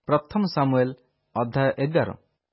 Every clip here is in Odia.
ପ୍ରଥମ ସାମୁଏଲ ଅଧ୍ୟାୟ 11।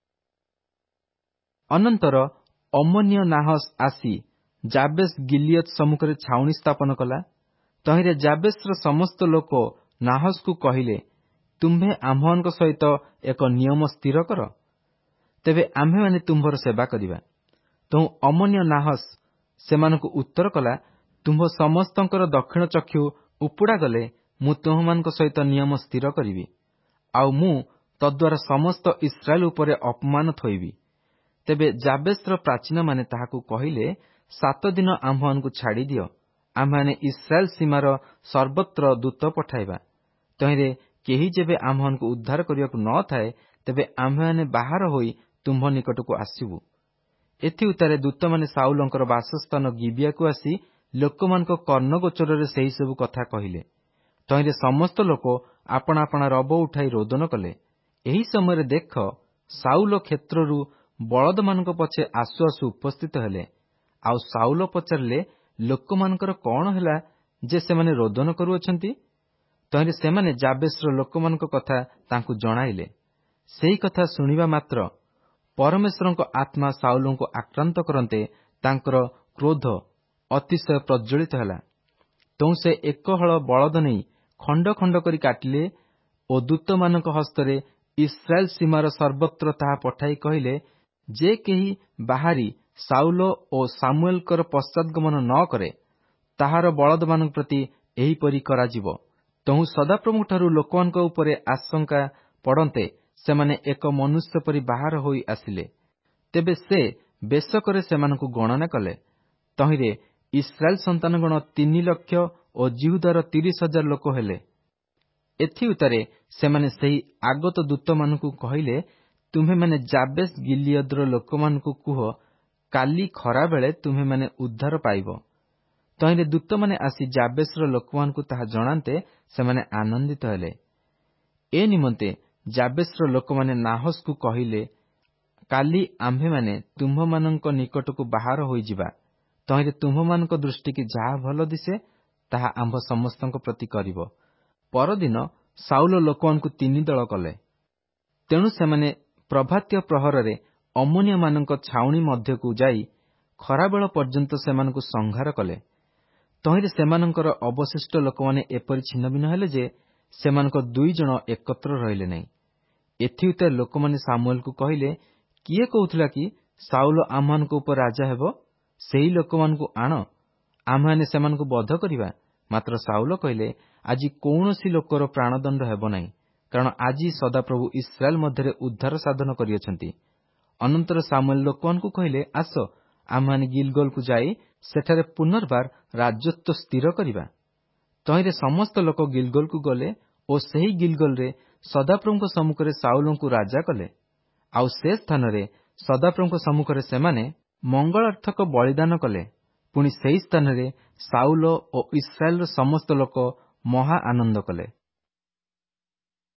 ଅନନ୍ତର ଅମନ୍ୟ ନାହସ ଆସି ଜାବେଶ ଗିଲିୟତ ସମ୍ମୁଖରେ ଛାଉଣି ସ୍ଥାପନ କଲା। ତହିଁରେ ଜାବେଶର ସମସ୍ତ ଲୋକ ନାହସକୁ କହିଲେ, ତୁମ୍ଭେ ଆମ୍ଭମାନଙ୍କ ସହିତ ଏକ ନିୟମ ସ୍ଥିର କର, ତେବେ ଆମ୍ଭେମାନେ ତୁମ୍ଭର ସେବା କରିବା। ତହୁଁ ଅମନ୍ୟ ନାହସ ସେମାନଙ୍କୁ ଉତ୍ତର କଲା, ତୁମ୍ଭ ସମସ୍ତଙ୍କର ଦକ୍ଷିଣ ଚକ୍ଷୁ ଉପୁଡ଼ା ଗଲେ ମୁଁ ତୁମ୍ଭମାନଙ୍କ ସହିତ ନିୟମ ସ୍ଥିର କରିବି, ଆଉ ମୁଁ ତଦ୍ୱାରା ସମସ୍ତ ଇସ୍ରାଏଲ ଉପରେ ଅପମାନ ଥୋଇବି। ତେବେ ଜାବେଶର ପ୍ରାଚୀନମାନେ ତାହାକୁ କହିଲେ, 7 ଦିନ ଆମ୍ଭମାନଙ୍କୁ ଛାଡ଼ିଦିଅ, ଆମ୍ଭେମାନେ ଇସ୍ରାଏଲ ସୀମାର ସର୍ବତ୍ର ଦୂତ ପଠାଇବା। ତହିଁରେ କେହି ଯେବେ ଆମ୍ଭମାନଙ୍କୁ ଉଦ୍ଧାର କରିବାକୁ ନ ଥାଏ, ତେବେ ଆମ୍ଭେମାନେ ବାହାର ହୋଇ ତୁମ୍ଭ ନିକଟକୁ ଆସିବୁ। ଏଥି ଉତ୍ତାରେ ଦୂତମାନେ ସାଉଲଙ୍କର ବାସସ୍ଥାନ ଗିବିଆକୁ ଆସି ଲୋକମାନଙ୍କ କର୍ଣ୍ଣଗୋଚରରେ ସେହିସବୁ କଥା କହିଲେ। ତହିଁରେ ସମସ୍ତ ଲୋକ ଆପଣା ଆପଣା ରବ ଉଠାଇ ରୋଦନ କଲେ। ଏହି ସମୟରେ ଦେଖ, ସାଉଲ କ୍ଷେତ୍ରରୁ ବଳଦମାନଙ୍କ ପଛେ ଆସୁ ଆସୁ ଉପସ୍ଥିତ ହେଲେ। ଆଉ ସାଉଲ ପଚାରିଲେ, ଲୋକମାନଙ୍କର କଣ ହେଲା ଯେ ସେମାନେ ରୋଦନ କରୁଅଛନ୍ତି? ତହିଁରେ ସେମାନେ ଜାବେଶର ଲୋକମାନଙ୍କ କଥା ତାଙ୍କୁ ଜଣାଇଲେ। ସେହି କଥା ଶୁଣିବା ମାତ୍ର ପରମେଶ୍ୱରଙ୍କ ଆତ୍ମା ସାଉଲଙ୍କୁ ଆକ୍ରାନ୍ତ କରନ୍ତେ ତାଙ୍କର କ୍ରୋଧ ଅତିଶୟ ପ୍ରଜ୍ୱଳିତ ହେଲା। ତେଣୁ ସେ ଏକ ହଳ ବଳଦ ନେଇ ଖଣ୍ଡ ଖଣ୍ଡ କରି କାଟିଲେ ଓ ଦୂତମାନଙ୍କ ହସ୍ତରେ ଇସ୍ରାଏଲ ସୀମାର ସର୍ବତ୍ର ତାହା ପଠାଇ କହିଲେ, ଯେ କେହି ବାହାରି ସାଉଲ ଓ ସାମୁଏଲଙ୍କର ପଶ୍ଚାତଗମନ ନ କରେ, ତାହାର ବଳଦମାନଙ୍କ ପ୍ରତି ଏହିପରି କରାଯିବ। ତହୁଁ ସଦାପ୍ରଭୁଙ୍କଠାରୁ ଲୋକମାନଙ୍କ ଉପରେ ଆଶଙ୍କା ପଡ଼ନ୍ତେ ସେମାନେ ଏକ ମନୁଷ୍ୟ ପରି ବାହାର ହୋଇ ଆସିଲେ। ତେବେ ସେ ବେଶକରେ ସେମାନଙ୍କୁ ଗଣନା କଲେ। ତହିଁରେ ଇସ୍ରାଏଲ ସନ୍ତାନଗଣ 3,00,000 ଓ ଜିହୁଦାର 30,000 ଲୋକ ହେଲେ। ଏଥି ଉତ୍ତାରେ ସେମାନେ ସେହି ଆଗତ ଦୂତମାନଙ୍କୁ କହିଲେ, ତୁମ୍ଭେମାନେ ଜାବେଶ ଗିଲିୟଦର ଲୋକମାନଙ୍କୁ କୁହ, କାଲି ଖରାବେଳେ ତୁମ୍ଭେମାନେ ଉଦ୍ଧାର ପାଇବ। ତହିଁରେ ଦୂତମାନେ ଆସି ଜାବେଶର ଲୋକମାନଙ୍କୁ ତାହା ଜଣାନ୍ତେ ସେମାନେ ଆନନ୍ଦିତ ହେଲେ। ଏ ନିମନ୍ତେ ଜାବେଶର ଲୋକମାନେ ନାହସକୁ କହିଲେ, କାଲି ଆମ୍ଭେମାନେ ତୁମ୍ଭମାନଙ୍କ ନିକଟକୁ ବାହାର ହୋଇଯିବା। ତହିଁରେ ତୁମ୍ଭମାନଙ୍କ ଦୃଷ୍ଟିକି ଯାହା ଭଲ ଦିଶେ ତାହା ଆମ୍ଭ ସମସ୍ତଙ୍କ ପ୍ରତି କରିବ। ପରଦିନ ସାଉଲ ଲୋକମାନଙ୍କୁ 3 ଦଳ କଲେ। ତେଣୁ ସେମାନେ ପ୍ରଭାତୀୟ ପ୍ରହରରେ ଅମନ୍ୟମାନଙ୍କ ଛାଉଣି ମଧ୍ୟକୁ ଯାଇ ଖରାବେଳ ପର୍ଯ୍ୟନ୍ତ ସେମାନଙ୍କୁ ସଂହାର କଲେ। ତହିଁରେ ସେମାନଙ୍କର ଅବଶିଷ୍ଟ ଲୋକମାନେ ଏପରି ଛିନ୍ନଭିନ୍ନ ହେଲେ ଯେ ସେମାନଙ୍କ 2 ଜଣ ଏକତ୍ର ରହିଲେ ନାହିଁ। ଏଥି ଉତ୍ତାରେ ଲୋକମାନେ ସାମୁଏଲକୁ କହିଲେ, କିଏ କହୁଥିଲା କି ସାଉଲ ଆମ୍ଭମାନଙ୍କ ଉପରେ ରାଜା ହେବ? ସେହି ଲୋକମାନଙ୍କୁ ଆଣ, ଆମ୍ଭେମାନେ ସେମାନଙ୍କୁ ବଧ କରିବା। ମାତ୍ର ସାଉଲ କହିଲେ, ଆଜି କୌଣସି ଲୋକର ପ୍ରାଣଦଣ୍ଡ ହେବ ନାହିଁ, କାରଣ ଆଜି ସଦାପ୍ରଭୁ ଇସ୍ରାଏଲ ମଧ୍ୟରେ ଉଦ୍ଧାର ସାଧନ କରିଅଛନ୍ତି। ଅନନ୍ତର ସାମୁଏଲ ଲୋକମାନଙ୍କୁ କହିଲେ, ଆସ, ଆମ୍ଭେମାନେ ଗିଲଗଲକୁ ଯାଇ ସେଠାରେ ପୁନର୍ବାର ରାଜତ୍ୱ ସ୍ଥିର କରିବା। ତହିଁରେ ସମସ୍ତ ଲୋକ ଗିଲଗଲକୁ ଗଲେ ଓ ସେହି ଗିଲଗଲରେ ସଦାପ୍ରଭୁଙ୍କ ସମ୍ମୁଖରେ ସାଉଲଙ୍କୁ ରାଜା କଲେ। ଆଉ ସେ ସ୍ଥାନରେ ସଦାପ୍ରଭୁଙ୍କ ସମ୍ମୁଖରେ ସେମାନେ ମଙ୍ଗଳାର୍ଥକ ବଳିଦାନ କଲେ। ପୁଣି ସେହି ସ୍ଥାନରେ ସାଉଲ ଓ ଇସ୍ରାଏଲର ସମସ୍ତ ଲୋକ ମହା ଆନନ୍ଦ କଲେ।